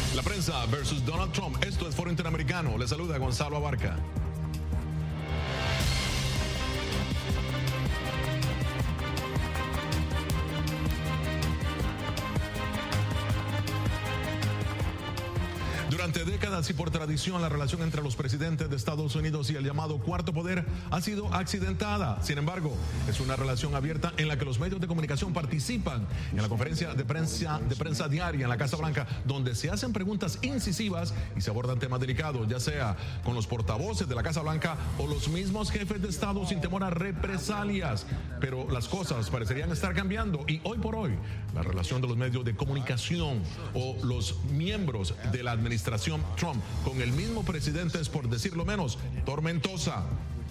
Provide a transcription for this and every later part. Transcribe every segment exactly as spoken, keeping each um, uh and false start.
La prensa versus Donald Trump. Esto es Foro Interamericano. Le saluda Gonzalo Abarca. Durante décadas y por tradición, la relación entre los presidentes de Estados Unidos y el llamado Cuarto Poder ha sido accidentada. Sin embargo, es una relación abierta en la que los medios de comunicación participan en la conferencia de prensa, de prensa diaria en la Casa Blanca, donde se hacen preguntas incisivas y se abordan temas delicados, ya sea con los portavoces de la Casa Blanca o los mismos jefes de Estado sin temor a represalias. Pero las cosas parecerían estar cambiando y hoy por hoy la relación de los medios de comunicación o los miembros de la administración Trump con el mismo presidente es, por decirlo menos, tormentosa.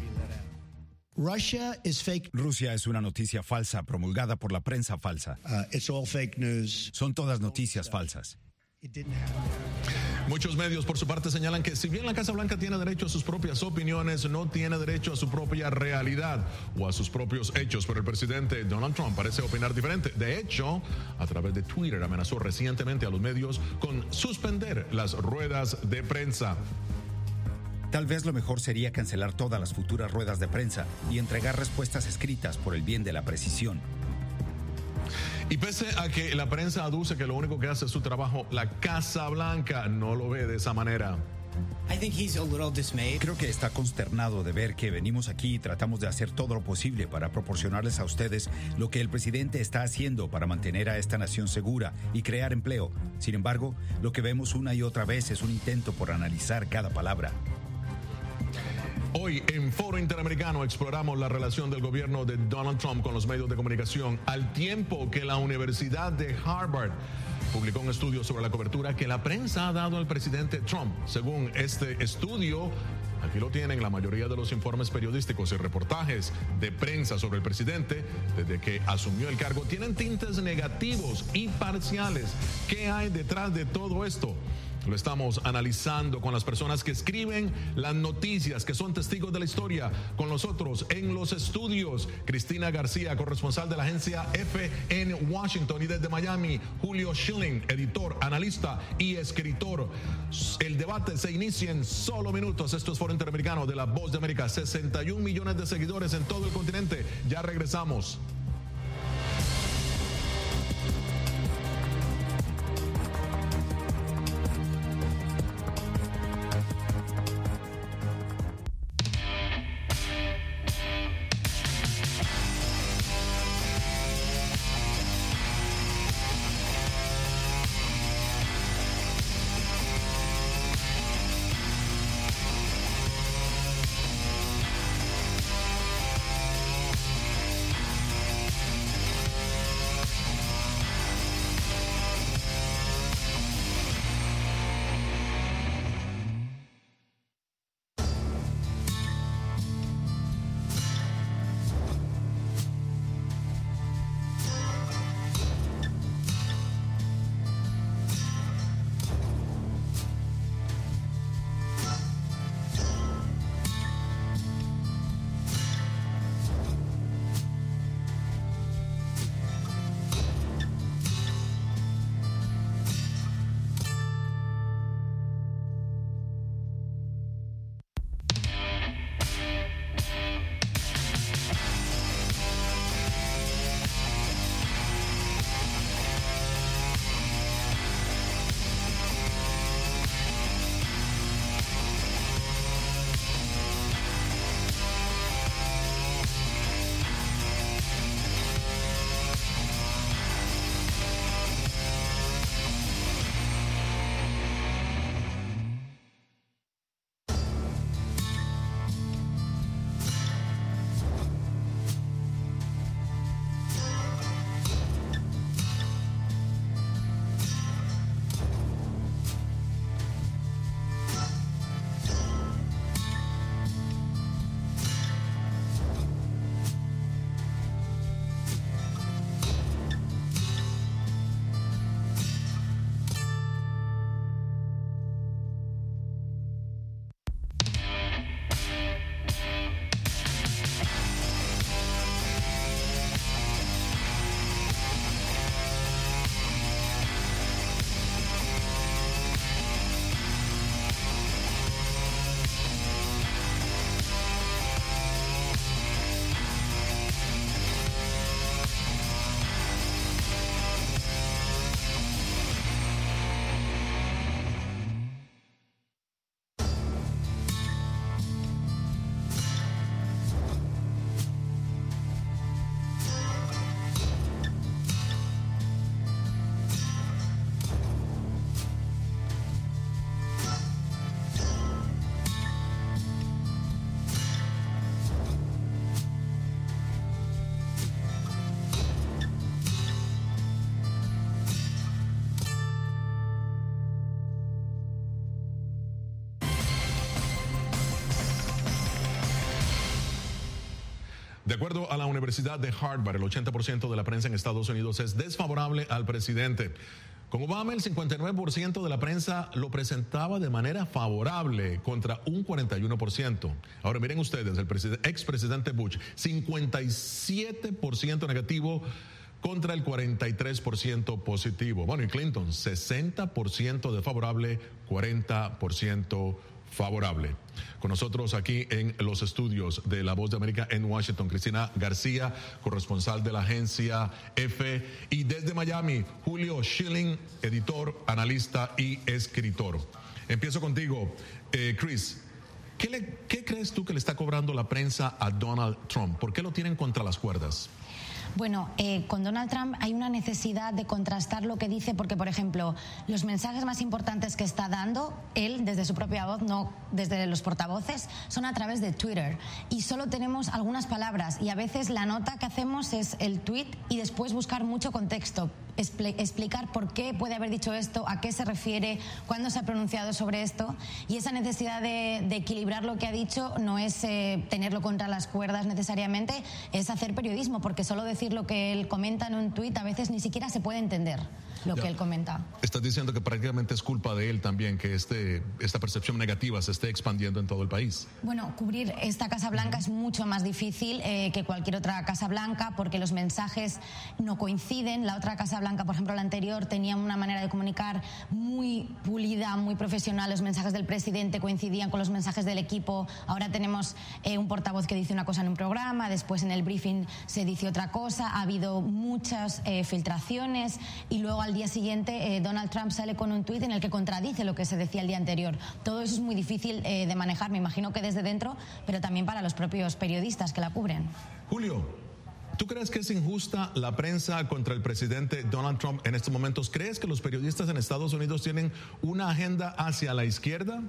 Russia is fake. Rusia es una noticia falsa promulgada por la prensa falsa. Uh, it's all fake news. Son todas noticias falsas. It didn't happen. Muchos medios, por su parte, señalan que si bien la Casa Blanca tiene derecho a sus propias opiniones, no tiene derecho a su propia realidad o a sus propios hechos. Pero el presidente Donald Trump parece opinar diferente. De hecho, a través de Twitter amenazó recientemente a los medios con suspender las ruedas de prensa. Tal vez lo mejor sería cancelar todas las futuras ruedas de prensa y entregar respuestas escritas por el bien de la precisión. Y pese a que la prensa aduce que lo único que hace es su trabajo, la Casa Blanca no lo ve de esa manera. I think he's a little dismayed. Creo que está consternado de ver que venimos aquí y tratamos de hacer todo lo posible para proporcionarles a ustedes lo que el presidente está haciendo para mantener a esta nación segura y crear empleo. Sin embargo, lo que vemos una y otra vez es un intento por analizar cada palabra. Hoy en Foro Interamericano exploramos la relación del gobierno de Donald Trump con los medios de comunicación, al tiempo que la Universidad de Harvard publicó un estudio sobre la cobertura que la prensa ha dado al presidente Trump. Según este estudio, aquí lo tienen, la mayoría de los informes periodísticos y reportajes de prensa sobre el presidente desde que asumió el cargo tienen tintes negativos y parciales. ¿Qué hay detrás de todo esto? Lo estamos analizando con las personas que escriben las noticias, que son testigos de la historia. Con nosotros en los estudios, Cristina García, corresponsal de la agencia F en Washington, y desde Miami, Julio Schilling, editor, analista y escritor. El debate se inicia en solo minutos. Esto es Foro Interamericano de La Voz de América. sesenta y un millones de seguidores en todo el continente. Ya regresamos. De acuerdo a la Universidad de Harvard, el ochenta por ciento de la prensa en Estados Unidos es desfavorable al presidente. Con Obama, el cincuenta y nueve por ciento de la prensa lo presentaba de manera favorable contra un cuarenta y uno por ciento. Ahora miren ustedes, el expresidente Bush, cincuenta y siete por ciento negativo contra el cuarenta y tres por ciento positivo. Bueno, y Clinton, sesenta por ciento desfavorable, cuarenta por ciento favorable. Con nosotros aquí en los estudios de La Voz de América en Washington, Cristina García, corresponsal de la agencia F, y desde Miami, Julio Schilling, editor, analista y escritor. Empiezo contigo, eh, Chris. ¿Qué, le, ¿Qué crees tú que le está cobrando la prensa a Donald Trump? ¿Por qué lo tienen contra las cuerdas? Bueno, eh, con Donald Trump hay una necesidad de contrastar lo que dice, porque, por ejemplo, los mensajes más importantes que está dando él desde su propia voz, no desde los portavoces, son a través de Twitter. Y solo tenemos algunas palabras y a veces la nota que hacemos es el tweet y después buscar mucho contexto, expl- explicar por qué puede haber dicho esto, a qué se refiere, cuándo se ha pronunciado sobre esto. Y esa necesidad de, de equilibrar lo que ha dicho no es eh, tenerlo contra las cuerdas necesariamente, es hacer periodismo, porque solo decir lo que él comenta en un tuit a veces ni siquiera se puede entender lo ya. que él comenta. Estás diciendo que prácticamente es culpa de él también que este, esta percepción negativa se esté expandiendo en todo el país. Bueno, cubrir esta Casa Blanca uh-huh. es mucho más difícil eh, que cualquier otra Casa Blanca, porque los mensajes no coinciden. La otra Casa Blanca, por ejemplo, la anterior, tenía una manera de comunicar muy pulida, muy profesional. Los mensajes del presidente coincidían con los mensajes del equipo. Ahora tenemos eh, un portavoz que dice una cosa en un programa, después en el briefing se dice otra cosa. Ha habido muchas eh, filtraciones y luego al día siguiente eh, Donald Trump sale con un tuit en el que contradice lo que se decía el día anterior. Todo eso es muy difícil eh, de manejar, me imagino que desde dentro, pero también para los propios periodistas que la cubren. Julio, ¿tú crees que es injusta la prensa contra el presidente Donald Trump en estos momentos? ¿Crees que los periodistas en Estados Unidos tienen una agenda hacia la izquierda?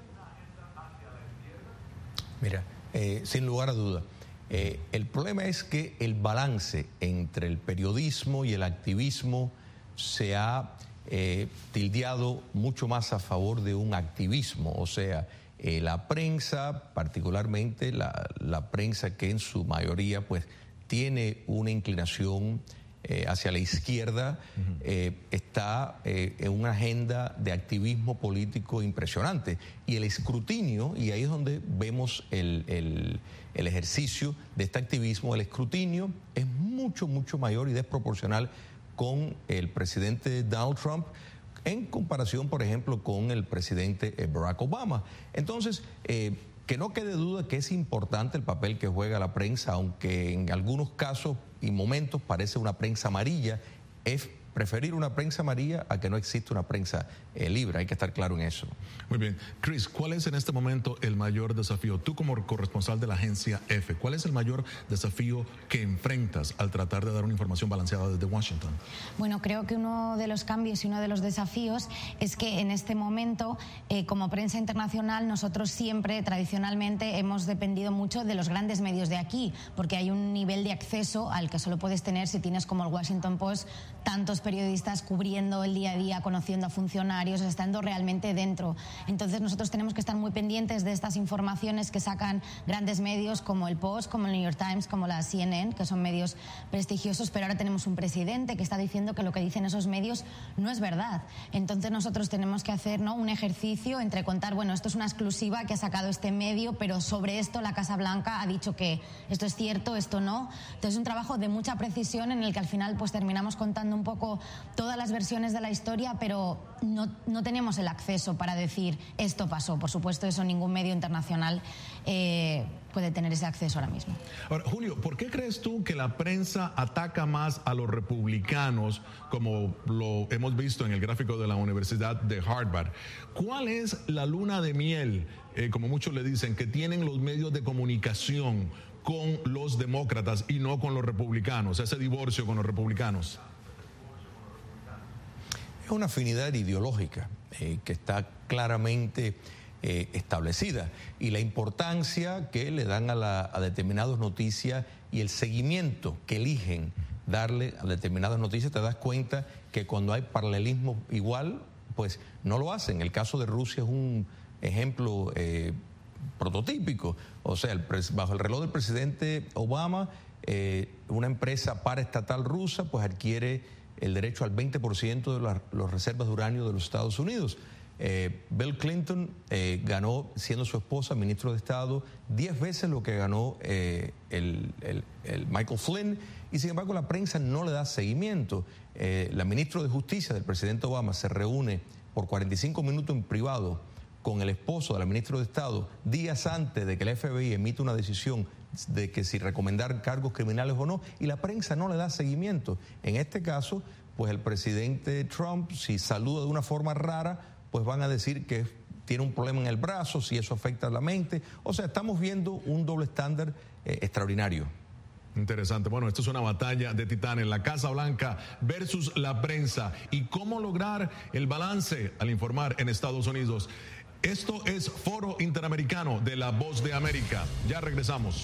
Mira, eh, sin lugar a duda. Eh, el problema es que el balance entre el periodismo y el activismo se ha eh, tildeado mucho más a favor de un activismo, o sea, eh, la prensa, particularmente la, la prensa que en su mayoría pues tiene una inclinación eh, hacia la izquierda, uh-huh. eh, está eh, en una agenda de activismo político impresionante. Y el escrutinio, y ahí es donde vemos el, el, el ejercicio de este activismo, el escrutinio es mucho, mucho mayor y desproporcional con el presidente Donald Trump en comparación, por ejemplo, con el presidente Barack Obama. Entonces, eh, que no quede duda que es importante el papel que juega la prensa, aunque en algunos casos y momentos parece una prensa amarilla, es preferir una prensa amarilla a que no existe una prensa eh, libre, hay que estar claro en eso. Muy bien. Chris, ¿cuál es en este momento el mayor desafío? Tú como corresponsal de la agencia F, ¿cuál es el mayor desafío que enfrentas al tratar de dar una información balanceada desde Washington? Bueno, creo que uno de los cambios y uno de los desafíos es que en este momento, eh, como prensa internacional, nosotros siempre, tradicionalmente, hemos dependido mucho de los grandes medios de aquí, porque hay un nivel de acceso al que solo puedes tener si tienes, como el Washington Post, tantos periodistas cubriendo el día a día, conociendo a funcionarios, estando realmente dentro. Entonces nosotros tenemos que estar muy pendientes de estas informaciones que sacan grandes medios como el Post, como el New York Times, como la C N N, que son medios prestigiosos, pero ahora tenemos un presidente que está diciendo que lo que dicen esos medios no es verdad. Entonces nosotros tenemos que hacer, ¿no?, un ejercicio entre contar, bueno, esto es una exclusiva que ha sacado este medio, pero sobre esto la Casa Blanca ha dicho que esto es cierto, esto no. Entonces es un trabajo de mucha precisión en el que al final pues terminamos contando un poco todas las versiones de la historia, pero no, no tenemos el acceso para decir esto pasó. Por supuesto, eso ningún medio internacional eh, puede tener ese acceso ahora mismo. Ahora, Julio, ¿por qué crees tú que la prensa ataca más a los republicanos, como lo hemos visto en el gráfico de la Universidad de Harvard? ¿Cuál es la luna de miel, eh, como muchos le dicen, que tienen los medios de comunicación con los demócratas y no con los republicanos, ese divorcio con los republicanos? Es una afinidad ideológica eh, que está claramente eh, establecida, y la importancia que le dan a, la, a determinadas noticias y el seguimiento que eligen darle a determinadas noticias. Te das cuenta que cuando hay paralelismo igual, pues no lo hacen. El caso de Rusia es un ejemplo eh, prototípico. O sea, el, bajo el reloj del presidente Obama, eh, una empresa paraestatal rusa pues adquiere el derecho al veinte por ciento de las los reservas de uranio de los Estados Unidos. Eh, Bill Clinton eh, ganó, siendo su esposa, ministro de Estado, diez veces lo que ganó eh, el, el, el Michael Flynn, y sin embargo la prensa no le da seguimiento. Eh, la ministra de Justicia del presidente Obama se reúne por cuarenta y cinco minutos en privado con el esposo de la ministra de Estado días antes de que el F B I emita una decisión de que si recomendar cargos criminales o no, y la prensa no le da seguimiento. En este caso, pues el presidente Trump, si saluda de una forma rara, pues van a decir que tiene un problema en el brazo, si eso afecta a la mente. O sea, estamos viendo un doble estándar eh, extraordinario. Interesante. Bueno, esto es una batalla de titanes, la Casa Blanca versus la prensa. ¿Y cómo lograr el balance al informar en Estados Unidos? Esto es Foro Interamericano de La Voz de América. Ya regresamos.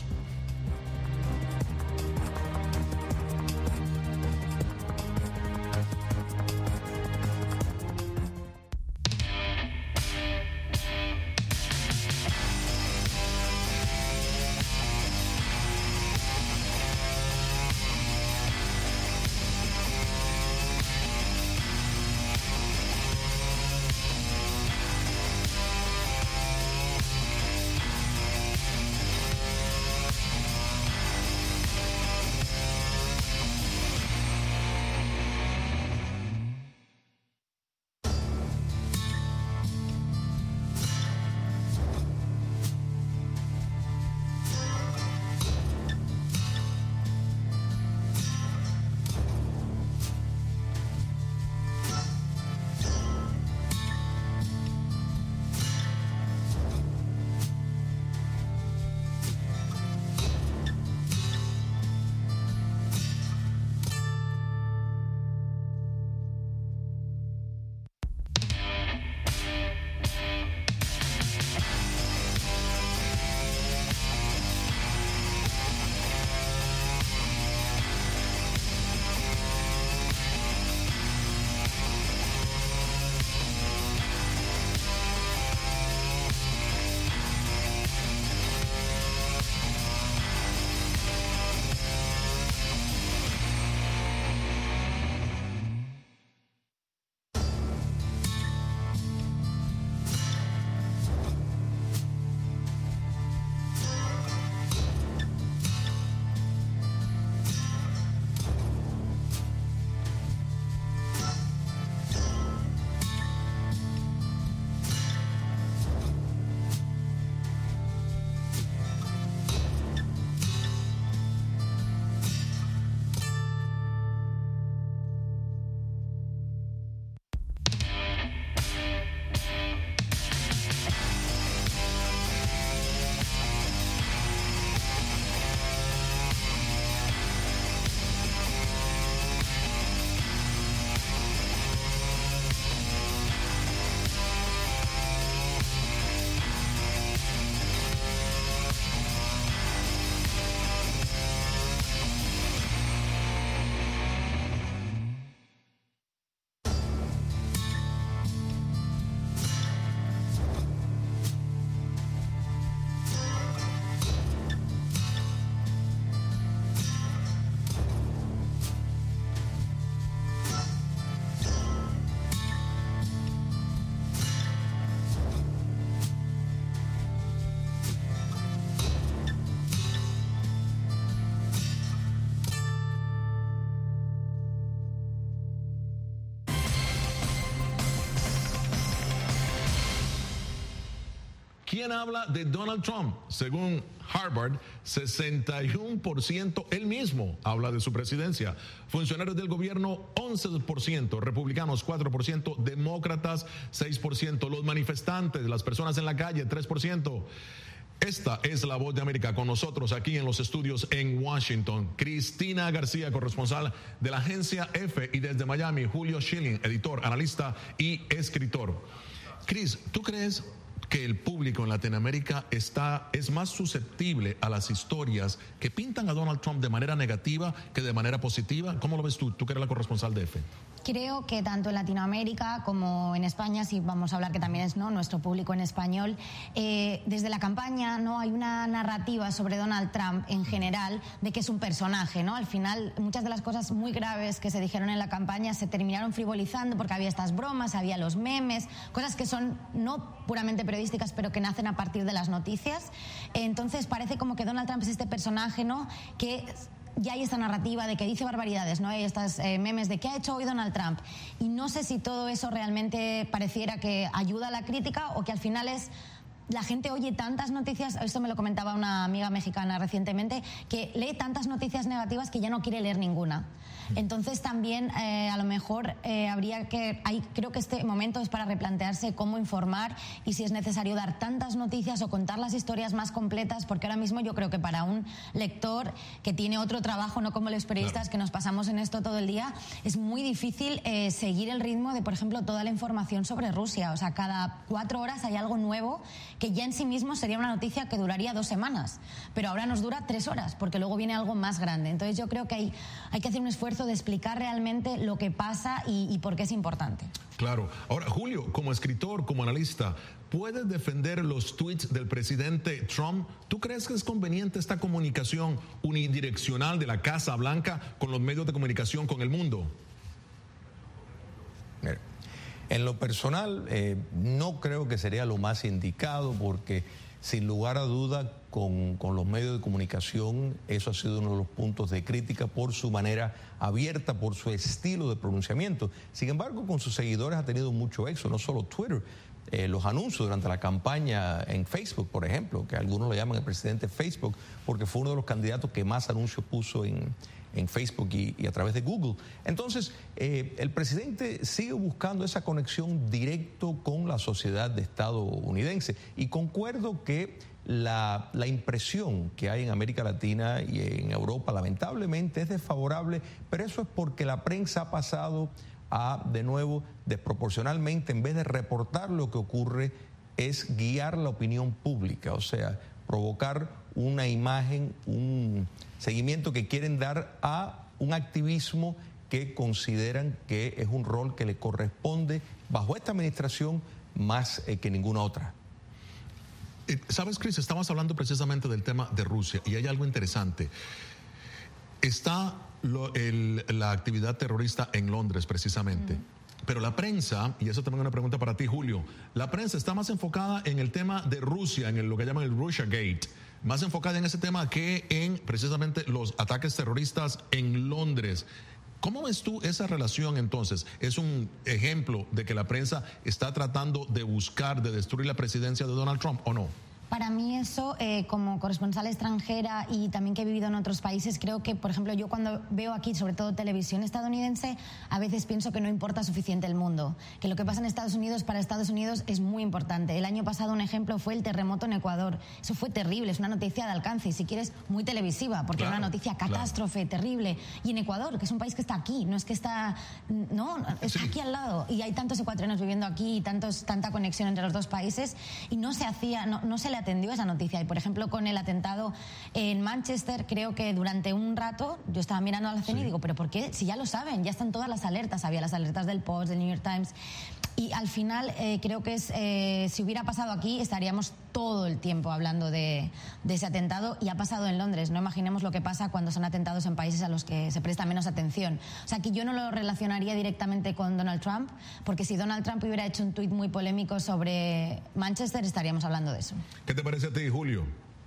¿Quién habla de Donald Trump? Según Harvard, sesenta y uno por ciento él mismo habla de su presidencia. Funcionarios del gobierno, once por ciento. Republicanos, cuatro por ciento. Demócratas, seis por ciento. Los manifestantes, las personas en la calle, tres por ciento. Esta es La Voz de América, con nosotros aquí en los estudios en Washington. Cristina García, corresponsal de la agencia F, y desde Miami, Julio Schilling, editor, analista y escritor. Cris, ¿tú crees que el público en Latinoamérica está, es más susceptible a las historias que pintan a Donald Trump de manera negativa que de manera positiva? ¿Cómo lo ves tú, tú que eres la corresponsal de F? Creo que tanto en Latinoamérica como en España, si vamos a hablar que también es, ¿no?, nuestro público en español, eh, desde la campaña, ¿no?, hay una narrativa sobre Donald Trump en general de que es un personaje, ¿no? Al final, muchas de las cosas muy graves que se dijeron en la campaña se terminaron frivolizando porque había estas bromas, había los memes, cosas que son no puramente periodísticas, pero que nacen a partir de las noticias. Entonces parece como que Donald Trump es este personaje, ¿no?, que ya hay esta narrativa de que dice barbaridades, ¿no? Hay estas eh, memes de qué ha hecho hoy Donald Trump. Y no sé si todo eso realmente pareciera que ayuda a la crítica o que al final es... La gente oye tantas noticias, esto me lo comentaba una amiga mexicana recientemente, que lee tantas noticias negativas que ya no quiere leer ninguna. Entonces también eh, a lo mejor eh, habría que, hay, creo que este momento es para replantearse cómo informar y si es necesario dar tantas noticias o contar las historias más completas, porque ahora mismo yo creo que para un lector que tiene otro trabajo, no como los periodistas, claro, que nos pasamos en esto todo el día, es muy difícil eh, seguir el ritmo de, por ejemplo, toda la información sobre Rusia. O sea, cada cuatro horas hay algo nuevo que ya en sí mismo sería una noticia que duraría dos semanas, pero ahora nos dura tres horas, porque luego viene algo más grande. Entonces yo creo que hay, hay que hacer un esfuerzo de explicar realmente lo que pasa y, y por qué es importante. Claro. Ahora, Julio, como escritor, como analista, ¿puedes defender los tweets del presidente Trump? ¿Tú crees que es conveniente esta comunicación unidireccional de la Casa Blanca con los medios de comunicación, con el mundo? Mira, en lo personal, eh, no creo que sería lo más indicado porque, sin lugar a duda, con, con los medios de comunicación, eso ha sido uno de los puntos de crítica por su manera abierta, por su estilo de pronunciamiento. Sin embargo, con sus seguidores ha tenido mucho éxito, no solo Twitter. Eh, los anuncios durante la campaña en Facebook, por ejemplo, que algunos lo llaman el presidente Facebook, porque fue uno de los candidatos que más anuncios puso en, en Facebook y, y a través de Google. Entonces, eh, el presidente sigue buscando esa conexión directo con la sociedad estadounidense y concuerdo que la, la impresión que hay en América Latina y en Europa lamentablemente es desfavorable, pero eso es porque la prensa ha pasado a, de nuevo, desproporcionalmente, en vez de reportar lo que ocurre, es guiar la opinión pública, o sea, provocar una imagen, un seguimiento que quieren dar a un activismo que consideran que es un rol que le corresponde bajo esta administración más eh, que ninguna otra. Eh, ¿Sabes, Chris? Estamos hablando precisamente del tema de Rusia y hay algo interesante. Está lo, el, la actividad terrorista en Londres, precisamente. Mm. Pero la prensa, y eso también es una pregunta para ti, Julio, la prensa está más enfocada en el tema de Rusia, en el, lo que llaman el Russiagate, más enfocada en ese tema que en precisamente los ataques terroristas en Londres. ¿Cómo ves tú esa relación entonces? ¿Es un ejemplo de que la prensa está tratando de buscar, de destruir la presidencia de Donald Trump o no? Para mí eso, eh, como corresponsal extranjera y también que he vivido en otros países, creo que, por ejemplo, yo cuando veo aquí, sobre todo televisión estadounidense, a veces pienso que no importa suficiente el mundo, que lo que pasa en Estados Unidos para Estados Unidos es muy importante. El año pasado un ejemplo fue el terremoto en Ecuador. Eso fue terrible, es una noticia de alcance y si quieres muy televisiva, porque claro, es una noticia catástrofe, claro, terrible. Y en Ecuador, que es un país que está aquí, no es que está, no, está sí. aquí al lado. Y hay tantos ecuatorianos viviendo aquí y tantos, tanta conexión entre los dos países y no se hacía, no, no se le atendió esa noticia. Y por ejemplo con el atentado en Manchester, creo que durante un rato yo estaba mirando a la C N I y sí. digo, pero ¿por qué? Si ya lo saben, ya están todas las alertas, había las alertas del Post, del New York Times, y al final eh, creo que es eh, si hubiera pasado aquí estaríamos todo el tiempo hablando de, de ese atentado y ha pasado en Londres. No imaginemos lo que pasa cuando son atentados en países a los que se presta menos atención. O sea que yo no lo relacionaría directamente con Donald Trump, porque si Donald Trump hubiera hecho un tuit muy polémico sobre Manchester estaríamos hablando de eso. ¿Qué te parece a ti, Julio?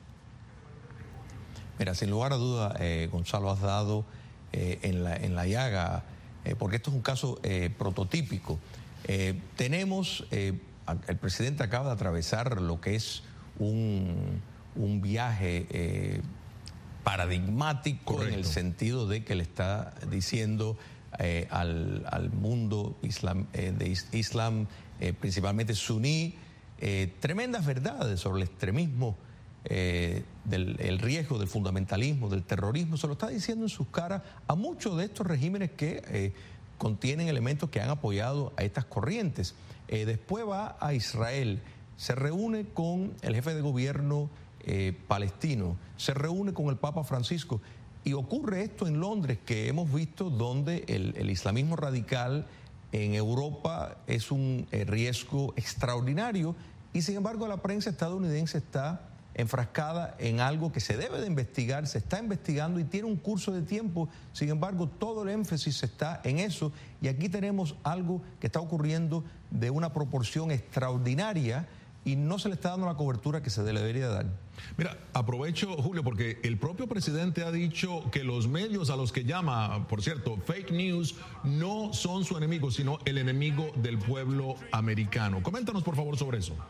Mira, sin lugar a duda, eh, Gonzalo, has dado eh, en, la, en la llaga, eh, porque esto es un caso eh, prototípico. Eh, tenemos, eh, el presidente acaba de atravesar lo que es un, un viaje eh, paradigmático. Correcto. En el sentido de que le está diciendo eh, al, al mundo islam, eh, de is, islam, eh, principalmente suní, eh, tremendas verdades sobre el extremismo, eh, del el riesgo del fundamentalismo, del terrorismo. Se lo está diciendo en sus caras a muchos de estos regímenes que eh, contienen elementos que han apoyado a estas corrientes. Eh, después va a Israel, se reúne con el jefe de gobierno eh, palestino, se reúne con el Papa Francisco. Y ocurre esto en Londres, que hemos visto donde el, el islamismo radical en Europa es un eh, riesgo extraordinario y sin embargo la prensa estadounidense está enfrascada en algo que se debe de investigar, se está investigando y tiene un curso de tiempo, sin embargo todo el énfasis está en eso y aquí tenemos algo que está ocurriendo de una proporción extraordinaria y no se le está dando la cobertura que se le debería dar. Mira, aprovecho, Julio, porque el propio presidente ha dicho que los medios a los que llama, por cierto, fake news, no son su enemigo, sino el enemigo del pueblo americano. Coméntanos, por favor, sobre eso.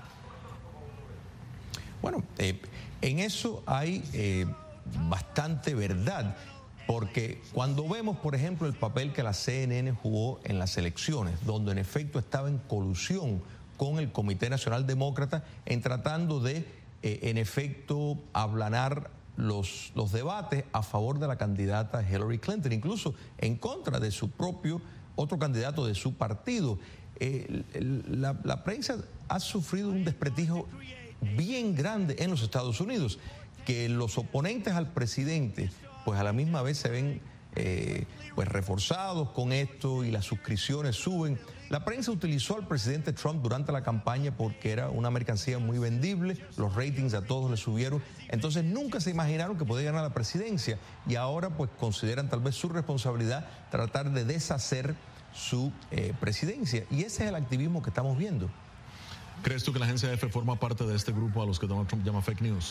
Bueno, eh, en eso hay eh, bastante verdad, porque cuando vemos, por ejemplo, el papel que la C N N jugó en las elecciones, donde en efecto estaba en colusión con el Comité Nacional Demócrata en tratando de, eh, en efecto, aplanar los, los debates a favor de la candidata Hillary Clinton, incluso en contra de su propio, otro candidato de su partido. Eh, la, la prensa ha sufrido un desprestigio bien grande en los Estados Unidos, que los oponentes al presidente, pues a la misma vez se ven eh, pues reforzados con esto y las suscripciones suben. La prensa utilizó al presidente Trump durante la campaña porque era una mercancía muy vendible, los ratings a todos le subieron, entonces nunca se imaginaron que podía ganar la presidencia y ahora pues consideran tal vez su responsabilidad tratar de deshacer su eh, presidencia y ese es el activismo que estamos viendo. ¿Crees tú que la agencia F forma parte de este grupo a los que Donald Trump llama fake news?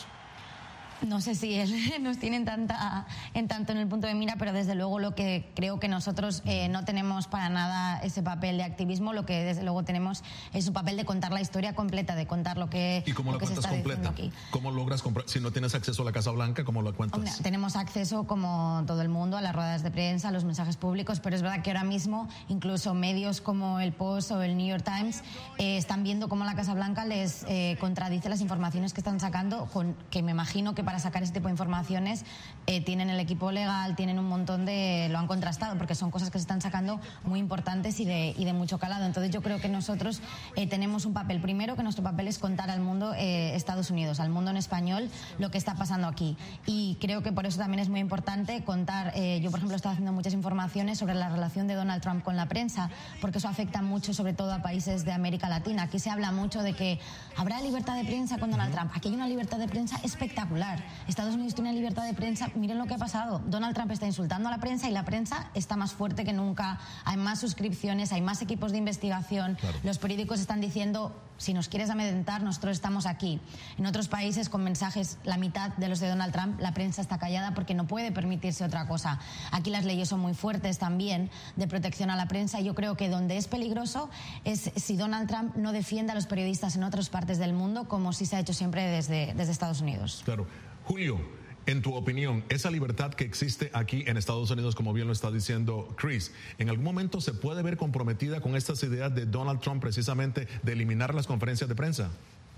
No sé si él nos tiene en, tanta, en tanto en el punto de mira, pero desde luego lo que creo que nosotros eh, no tenemos para nada ese papel de activismo, lo que desde luego tenemos es un papel de contar la historia completa, de contar lo que, ¿Y cómo lo la que se cuentas está completa? diciendo aquí. ¿Cómo logras comprar? Si no tienes acceso a la Casa Blanca, ¿cómo lo cuentas? Hombre, tenemos acceso, como todo el mundo, a las ruedas de prensa, a los mensajes públicos, pero es verdad que ahora mismo incluso medios como el Post o el New York Times eh, están viendo cómo la Casa Blanca les eh, contradice las informaciones que están sacando, con, que me imagino que para sacar este tipo de informaciones informaciones eh, tienen el equipo legal, tienen un montón de... lo han contrastado porque son cosas que se están sacando muy importantes y de, y de mucho calado. Entonces yo creo que nosotros eh, tenemos un papel, primero que nuestro papel es contar al mundo eh, Estados Unidos, al mundo en español, lo que está pasando aquí. Y creo que por eso también es muy importante contar, eh, yo por ejemplo estoy haciendo muchas informaciones sobre la relación de Donald Trump con la prensa, porque eso afecta mucho sobre todo a países de América Latina. Aquí se habla mucho de que habrá libertad de prensa con Donald Trump. Aquí hay una libertad de prensa espectacular. Estados Unidos tiene libertad de prensa, miren lo que ha pasado. Donald Trump está insultando a la prensa y la prensa está más fuerte que nunca. Hay más suscripciones, hay más equipos de investigación. Claro. Los periódicos están diciendo, si nos quieres amedrentar, nosotros estamos aquí. En otros países con mensajes, la mitad de los de Donald Trump, la prensa está callada porque no puede permitirse otra cosa. Aquí las leyes son muy fuertes también de protección a la prensa y yo creo que donde es peligroso es si Donald Trump no defiende a los periodistas en otras partes del mundo, como sí se ha hecho siempre desde, desde Estados Unidos. Claro. Julio, en tu opinión, esa libertad que existe aquí en Estados Unidos, como bien lo está diciendo Chris, ¿en algún momento se puede ver comprometida con estas ideas de Donald Trump precisamente de eliminar las conferencias de prensa?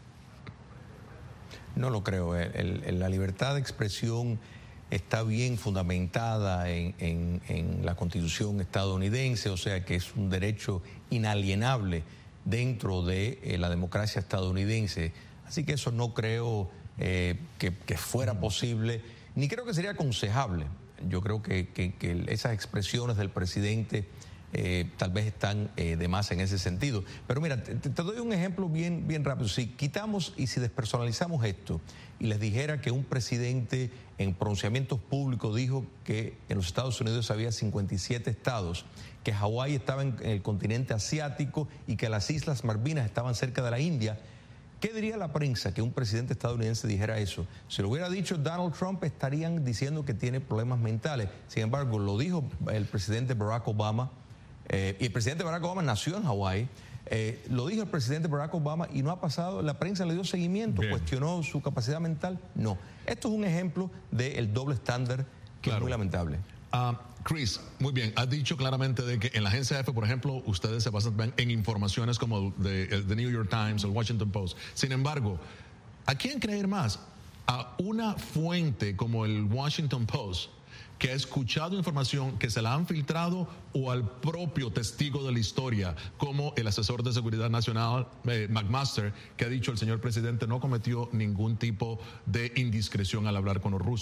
No lo creo. El, el, la libertad de expresión está bien fundamentada en, en, en la Constitución estadounidense, o sea que es un derecho inalienable dentro de eh, la democracia estadounidense. Así que eso no creo eh, que, que fuera posible, ni creo que sería aconsejable. Yo creo que, que, que esas expresiones del presidente eh, tal vez están eh, de más en ese sentido. Pero mira, te, te doy un ejemplo bien, bien rápido. Si quitamos y si despersonalizamos esto y les dijera que un presidente en pronunciamientos públicos dijo que en los Estados Unidos había cincuenta y siete estados, que Hawái estaba en, en el continente asiático y que las Islas Malvinas estaban cerca de la India, ¿qué diría la prensa que un presidente estadounidense dijera eso? Si lo hubiera dicho Donald Trump, estarían diciendo que tiene problemas mentales. Sin embargo, lo dijo el presidente Barack Obama, eh, y el presidente Barack Obama nació en Hawái, eh, lo dijo el presidente Barack Obama y no ha pasado, la prensa le dio seguimiento, Bien. cuestionó su capacidad mental. No. Esto es un ejemplo del doble estándar que claro. es muy lamentable. Uh, Chris, muy bien, has dicho claramente de que en la agencia F, por ejemplo, ustedes se basan en informaciones como de, de, The New York Times, el Washington Post. Sin embargo, ¿a quién creer más? ¿A una fuente como el Washington Post, que ha escuchado información que se la han filtrado, o al propio testigo de la historia, como el asesor de seguridad nacional, eh, McMaster, que ha dicho el señor presidente no cometió ningún tipo de indiscreción al hablar con los rusos?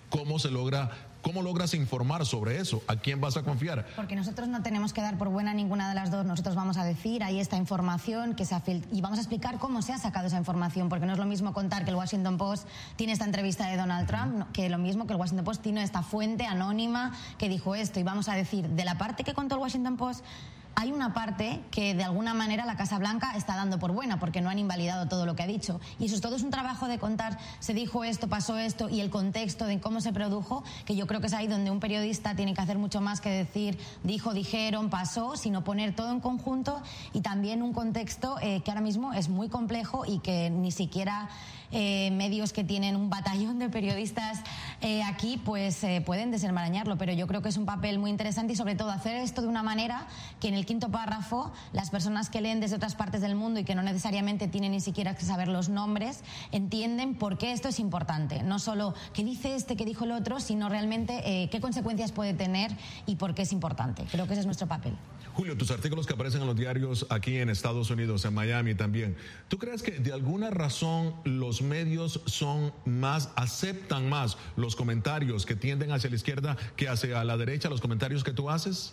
¿Cómo se logra, cómo logras informar sobre eso? ¿A quién vas a confiar? Porque nosotros no tenemos que dar por buena ninguna de las dos. Nosotros vamos a decir, ahí está información que se ha fil- y vamos a explicar cómo se ha sacado esa información, porque no es lo mismo contar que el Washington Post tiene esta entrevista de Donald Trump, no, que lo mismo que el Washington Post tiene esta fuente anónima que dijo esto. Y vamos a decir, de la parte que contó el Washington Post, hay una parte que de alguna manera la Casa Blanca está dando por buena porque no han invalidado todo lo que ha dicho. Y eso es todo es un trabajo de contar, se dijo esto, pasó esto y el contexto de cómo se produjo, que yo creo que es ahí donde un periodista tiene que hacer mucho más que decir dijo, dijeron, pasó, sino poner todo en conjunto y también un contexto eh, que ahora mismo es muy complejo y que ni siquiera eh, medios que tienen un batallón de periodistas eh, aquí pues eh, pueden desenmarañarlo. Pero yo creo que es un papel muy interesante y sobre todo hacer esto de una manera que en el quinto párrafo las personas que leen desde otras partes del mundo y que no necesariamente tienen ni siquiera que saber los nombres entienden por qué esto es importante, no solo qué dice este, qué dijo el otro, sino realmente eh, qué consecuencias puede tener y por qué es importante. Creo que ese es nuestro papel. Julio, tus artículos que aparecen en los diarios aquí en Estados Unidos, en Miami también, ¿tú crees que de alguna razón los medios son más, aceptan más los comentarios que tienden hacia la izquierda que hacia la derecha, los comentarios que tú haces?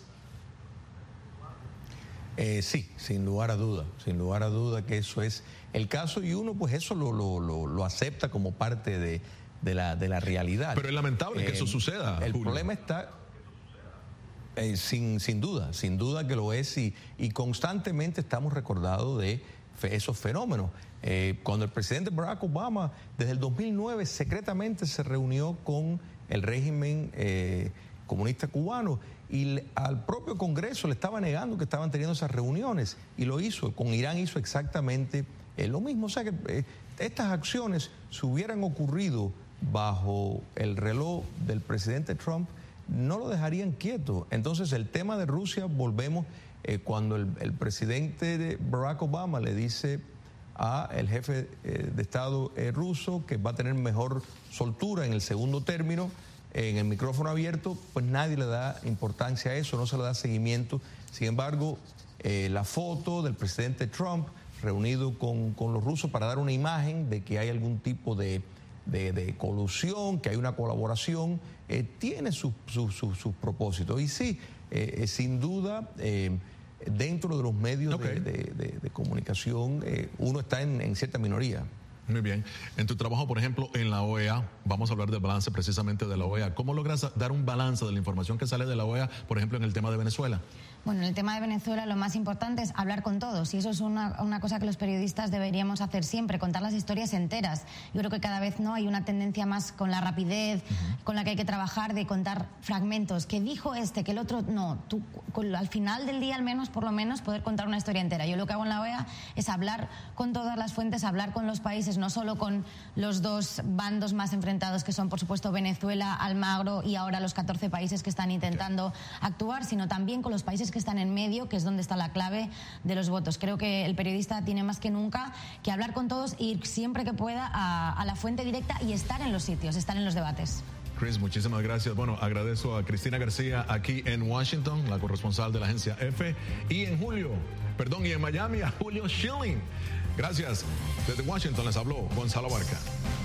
Eh, sí, sin lugar a duda, sin lugar a duda que eso es el caso y uno pues eso lo, lo, lo, lo acepta como parte de, de, la, de la realidad. Pero es lamentable eh, que eso suceda. El Julio. problema está, eh, sin, sin duda, sin duda que lo es y, y constantemente estamos recordados de fe, esos fenómenos. Eh, cuando el presidente Barack Obama desde el dos mil nueve secretamente se reunió con el régimen eh, comunista cubano y al propio Congreso le estaba negando que estaban teniendo esas reuniones y lo hizo, con Irán hizo exactamente eh, lo mismo, o sea que eh, estas acciones si hubieran ocurrido bajo el reloj del presidente Trump no lo dejarían quieto. Entonces el tema de Rusia, volvemos, eh, cuando el, el presidente de Barack Obama le dice a el jefe eh, de Estado eh, ruso que va a tener mejor soltura en el segundo término, en el micrófono abierto, pues nadie le da importancia a eso, no se le da seguimiento. Sin embargo, eh, la foto del presidente Trump reunido con, con los rusos para dar una imagen de que hay algún tipo de, de, de colusión, que hay una colaboración, eh, tiene sus su, su, su propósitos. Y sí, eh, eh, sin duda, eh, dentro de los medios okay. de, de, de, de comunicación, eh, uno está en, en cierta minoría. Muy bien. En tu trabajo, por ejemplo, en la O E A, vamos a hablar del balance precisamente de la O E A. ¿Cómo logras dar un balance de la información que sale de la O E A, por ejemplo, en el tema de Venezuela? Bueno, en el tema de Venezuela lo más importante es hablar con todos y eso es una, una cosa que los periodistas deberíamos hacer siempre, contar las historias enteras. Yo creo que cada vez no hay una tendencia más con la rapidez, uh-huh. con la que hay que trabajar, de contar fragmentos, que dijo este, que el otro no. Tú, con, al final del día, al menos, por lo menos, poder contar una historia entera. Yo lo que hago en la O E A es hablar con todas las fuentes, hablar con los países, no solo con los dos bandos más enfrentados, que son, por supuesto, Venezuela, Almagro y ahora los catorce países que están intentando okay. actuar, sino también con los países que están en medio, que es donde está la clave de los votos. Creo que el periodista tiene más que nunca que hablar con todos, ir siempre que pueda a, a la fuente directa y estar en los sitios, estar en los debates. Chris, muchísimas gracias. Bueno, agradezco a Cristina García aquí en Washington, la corresponsal de la agencia F, y en Julio, perdón, y en Miami a Julio Schilling. Gracias. Desde Washington les habló Gonzalo Barca.